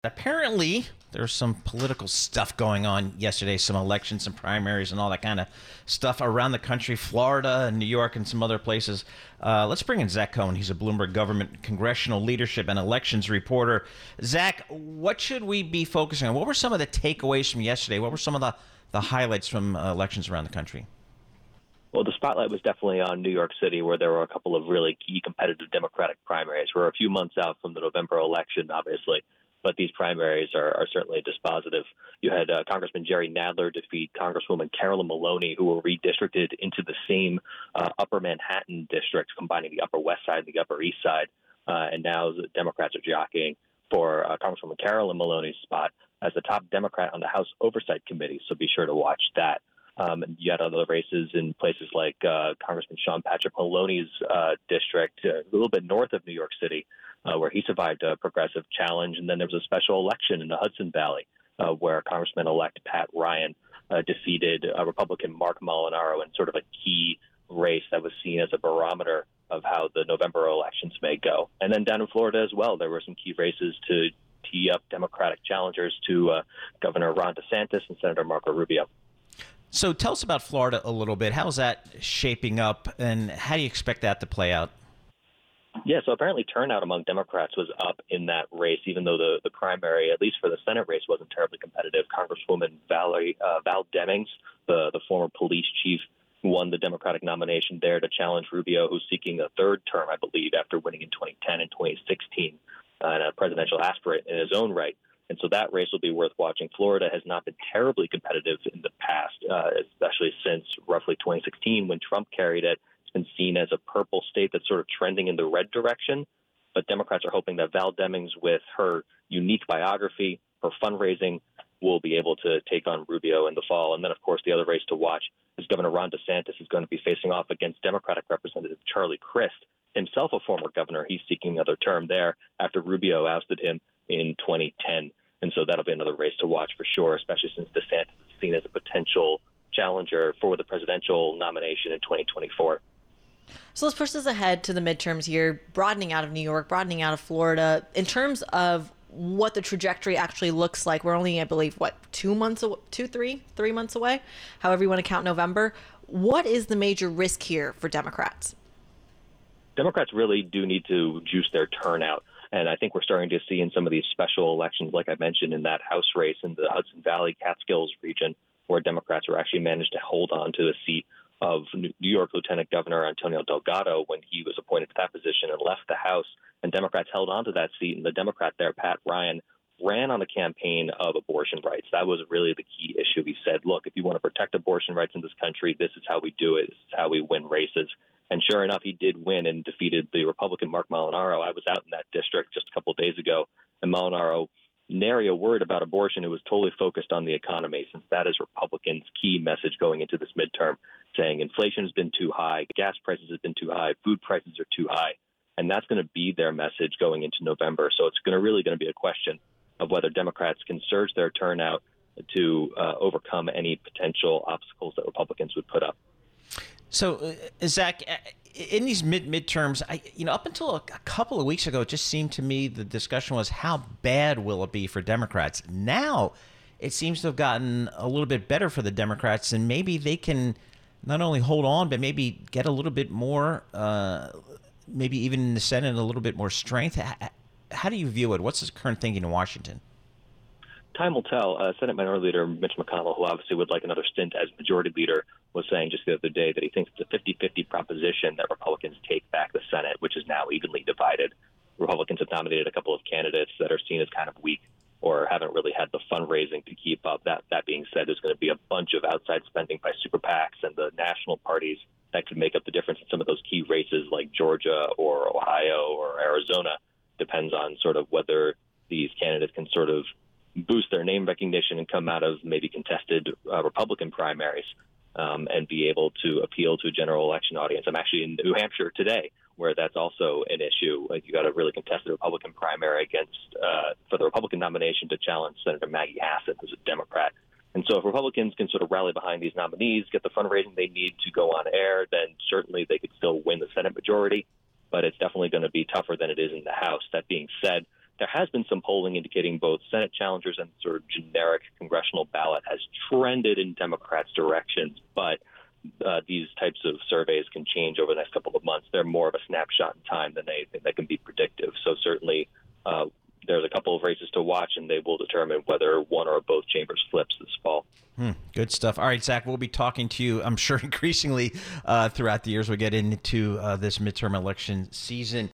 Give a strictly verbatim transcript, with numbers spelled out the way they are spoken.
Apparently, there's some political stuff going on yesterday, some elections and primaries and all that kind of stuff around the country, Florida and New York and some other places. Uh, let's bring in Zach Cohen. He's a Bloomberg government congressional leadership and elections reporter. Zach, what should we be focusing on? What were some of the takeaways from yesterday? What were some of the, the highlights from uh, elections around the country? Well, the spotlight was definitely on New York City, where there were a couple of really key competitive Democratic primaries. We're a few months out from the November election, obviously, but these primaries are, are certainly dispositive. You had uh, Congressman Jerry Nadler defeat Congresswoman Carolyn Maloney, who were redistricted into the same uh, Upper Manhattan district, combining the Upper West Side and the Upper East Side. Uh, and now the Democrats are jockeying for uh, Congresswoman Carolyn Maloney's spot as the top Democrat on the House Oversight Committee, so be sure to watch that. Um, and you had other races in places like uh, Congressman Sean Patrick Maloney's uh, district, uh, a little bit north of New York City, uh, where he survived a progressive challenge. And then there was a special election in the Hudson Valley uh, where Congressman-elect Pat Ryan uh, defeated uh, Republican Mark Molinaro in sort of a key race that was seen as a barometer of how the November elections may go. And then down in Florida as well, there were some key races to tee up Democratic challengers to uh, Governor Ron DeSantis and Senator Marco Rubio. So tell us about Florida a little bit. How's that shaping up, and how do you expect that to play out? Yeah, so apparently turnout among Democrats was up in that race, even though the, the primary, at least for the Senate race, wasn't terribly competitive. Congresswoman Valerie, uh, Val Demings, the, the former police chief, won the Democratic nomination there to challenge Rubio, who's seeking a third term, I believe, after winning in twenty ten and twenty sixteen, uh, and a presidential aspirant in his own right. And so that race will be worth watching. Florida has not been terribly competitive in the past, uh, especially since roughly twenty sixteen when Trump carried it. It's been seen as a purple state that's sort of trending in the red direction. But Democrats are hoping that Val Demings, with her unique biography, her fundraising, will be able to take on Rubio in the fall. And then, of course, the other race to watch is Governor Ron DeSantis is going to be facing off against Democratic Representative Charlie Crist, himself a former governor. He's seeking another term there after Rubio ousted him in twenty ten. And so that'll be another race to watch for sure, especially since DeSantis is seen as a potential challenger for the presidential nomination in twenty twenty-four. So let's push this ahead to the midterms here, broadening out of New York, broadening out of Florida. In terms of what the trajectory actually looks like, we're only, I believe, what, two months, away, two, three, three months away, however you want to count November. What is the major risk here for Democrats? Democrats really do need to juice their turnout. And I think we're starting to see in some of these special elections, like I mentioned, in that House race in the Hudson Valley Catskills region, where Democrats were actually managed to hold on to the seat of New York Lieutenant Governor Antonio Delgado when he was appointed to that position and left the House. And Democrats held on to that seat. And the Democrat there, Pat Ryan, ran on a campaign of abortion rights. That was really the key issue. He said, look, if you want to protect abortion rights in this country, this is how we do it. This is how we win races. And sure enough, he did win and defeated the Republican Mark Molinaro. I was out in that district just a couple of days ago, and Molinaro, nary a word about abortion. It was totally focused on the economy, since that is Republicans' key message going into this midterm, saying inflation has been too high, gas prices have been too high, food prices are too high. And that's going to be their message going into November. So it's going to really going to be a question of whether Democrats can surge their turnout to uh, overcome any potential obstacles that Republicans would put up. So, uh, Zach, in these mid midterms, I, you know, up until a, a couple of weeks ago, it just seemed to me the discussion was how bad will it be for Democrats. Now, it seems to have gotten a little bit better for the Democrats, and maybe they can not only hold on, but maybe get a little bit more, uh, maybe even in the Senate, a little bit more strength. How, how do you view it? What's the current thinking in Washington? Time will tell. Uh, Senate Minority Leader Mitch McConnell, who obviously would like another stint as Majority Leader, was saying just the other day that he thinks it's a fifty-fifty proposition that Republicans take back the Senate, which is now evenly divided. Republicans have nominated a couple of candidates that are seen as kind of weak or haven't really had the fundraising to keep up. That that being said, there's going to be a bunch of outside spending by super PACs and the national parties that could make up the difference in some of those key races like Georgia or Ohio or Arizona. Depends on sort of whether these candidates can sort of boost their name recognition and come out of maybe contested uh, Republican primaries um, and be able to appeal to a general election audience. I'm actually in New Hampshire today, where that's also an issue. Like, you got a really contested Republican primary against uh, for the Republican nomination to challenge Senator Maggie Hassan, who's a Democrat. And so if Republicans can sort of rally behind these nominees, get the fundraising they need to go on air, then certainly they could still win the Senate majority. But it's definitely going to be tougher than it is in the House. That being said, there has been some polling indicating both Senate challengers and sort of generic congressional ballot has trended in Democrats' directions, but uh, these types of surveys can change over the next couple of months. They're more of a snapshot in time than anything that can be predictive. So certainly uh, there's a couple of races to watch, and they will determine whether one or both chambers flips this fall. Hmm, good stuff. All right, Zach, we'll be talking to you, I'm sure, increasingly uh, throughout the years we get into uh, this midterm election season.